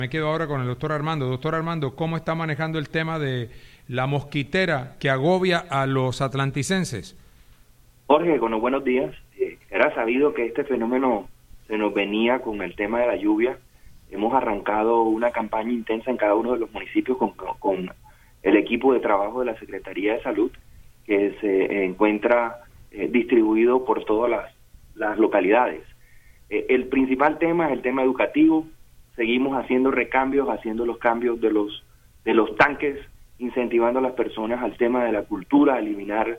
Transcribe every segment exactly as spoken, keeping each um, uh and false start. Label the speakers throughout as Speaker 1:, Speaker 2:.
Speaker 1: Me quedo ahora con el doctor Armando. Doctor Armando, ¿cómo está manejando el tema de la mosquitera que agobia a los atlanticenses?
Speaker 2: Jorge, con los buenos días. Eh, era sabido que este fenómeno se nos venía con el tema de la lluvia. Hemos arrancado una campaña intensa en cada uno de los municipios con, con el equipo de trabajo de la Secretaría de Salud, que se encuentra eh, distribuido por todas las, las localidades. Eh, el principal tema es el tema educativo. Seguimos haciendo recambios, haciendo los cambios de los de los tanques, incentivando a las personas al tema de la cultura, a eliminar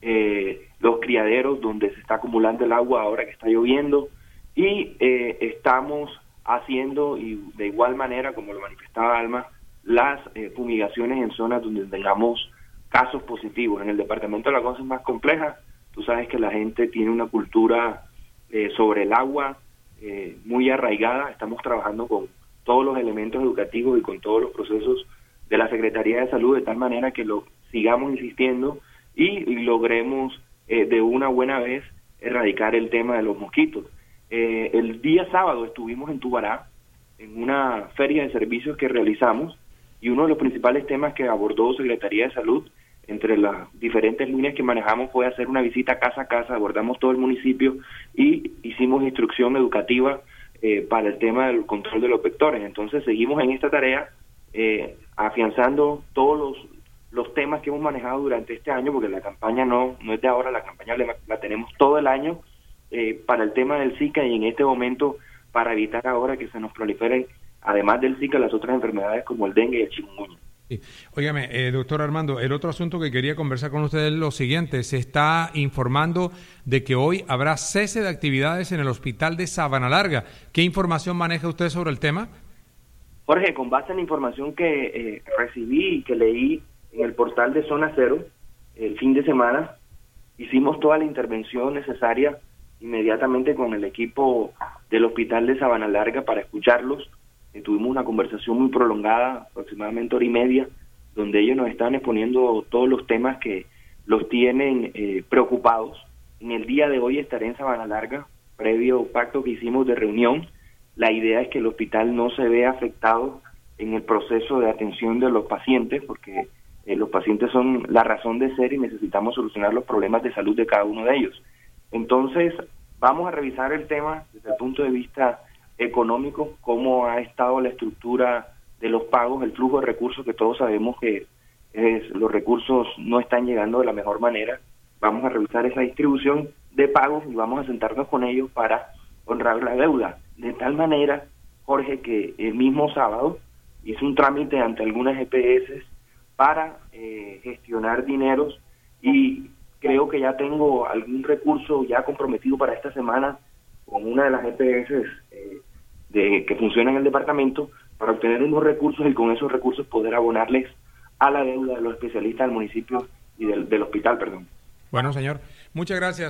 Speaker 2: eh, los criaderos donde se está acumulando el agua ahora que está lloviendo, y eh, estamos haciendo, y de igual manera, como lo manifestaba Alma, las eh, fumigaciones en zonas donde tengamos casos positivos. En el departamento de la cosa es más compleja. Tú sabes que la gente tiene una cultura eh, sobre el agua Eh, muy arraigada. Estamos trabajando con todos los elementos educativos y con todos los procesos de la Secretaría de Salud, de tal manera que lo sigamos insistiendo y, y logremos eh, de una buena vez erradicar el tema de los mosquitos. Eh, el día sábado estuvimos en Tubará, en una feria de servicios que realizamos, y uno de los principales temas que abordó Secretaría de Salud, entre las diferentes líneas que manejamos, fue hacer una visita casa a casa. Abordamos todo el municipio y hicimos instrucción educativa eh, para el tema del control de los vectores. Entonces seguimos en esta tarea, eh, afianzando todos los, los temas que hemos manejado durante este año, porque la campaña no, no es de ahora, la campaña la, la tenemos todo el año eh, para el tema del Zika, y en este momento para evitar ahora que se nos proliferen, además del Zika, las otras enfermedades como el dengue y el chikungunya.
Speaker 1: Sí. Óigame, eh, doctor Armando, el otro asunto que quería conversar con usted es lo siguiente. Se está informando de que hoy habrá cese de actividades en el hospital de Sabana Larga. ¿Qué información maneja usted sobre el tema?
Speaker 2: Jorge, con base en la información que eh, recibí y que leí en el portal de Zona Cero el fin de semana, hicimos toda la intervención necesaria inmediatamente con el equipo del hospital de Sabana Larga para escucharlos. Eh, tuvimos una conversación muy prolongada, aproximadamente hora y media, donde ellos nos están exponiendo todos los temas que los tienen eh, preocupados. En el día de hoy estaré en Sabana Larga, previo pacto que hicimos de reunión. La idea es que el hospital no se vea afectado en el proceso de atención de los pacientes, porque eh, los pacientes son la razón de ser y necesitamos solucionar los problemas de salud de cada uno de ellos. Entonces, vamos a revisar el tema desde el punto de vista económico, cómo ha estado la estructura de los pagos, el flujo de recursos, que todos sabemos que es, los recursos no están llegando de la mejor manera. Vamos a revisar esa distribución de pagos y vamos a sentarnos con ellos para honrar la deuda. De tal manera, Jorge, que el mismo sábado hice un trámite ante algunas E P S para eh, gestionar dineros, y creo que ya tengo algún recurso ya comprometido para esta semana con una de las E P S eh, de que funciona en el departamento, para obtener unos recursos y con esos recursos poder abonarles a la deuda de los especialistas del municipio y del, del hospital, perdón.
Speaker 1: Bueno, señor, muchas gracias.